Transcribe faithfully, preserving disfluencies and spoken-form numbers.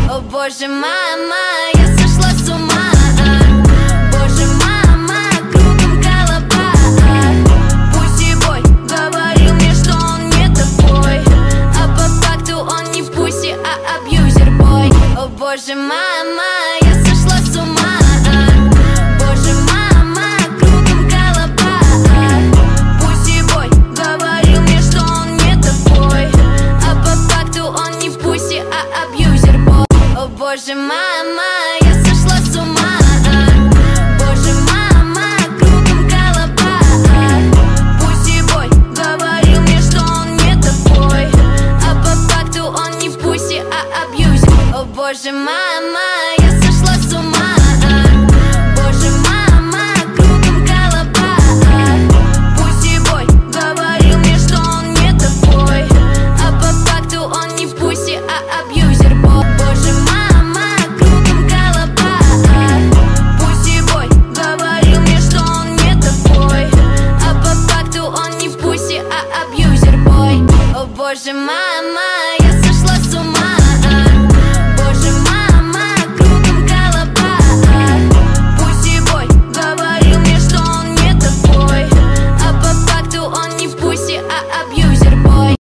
О боже, мама, я сошла с ума. Боже, мама, кругом голова. Пуси-бой говорил мне, что он не такой, а по факту он не пуси, а абьюзер-бой. О боже, мама, я сошла с ума. Боже, мама, кругом голова. Пуси-бой говорил мне, что он не такой, а по факту он не пуси, а абьюзер-бой. О боже, мама, я сошла с ума. Боже, мама, кругом голова. Пуси-бой говорил мне, что он не такой, а по факту он не пуси, а абьюзер. О боже, мама, я сошла с ума. Боже, мама, кругом голова. Пуси-бой говорил мне, что он не такой, а по факту он не пуси, а абьюзер. Боже, мама, кругом голова. Пуси-бой говорил мне, что он не такой, а по факту он не пуси, а абьюзер-бой. О боже, мама.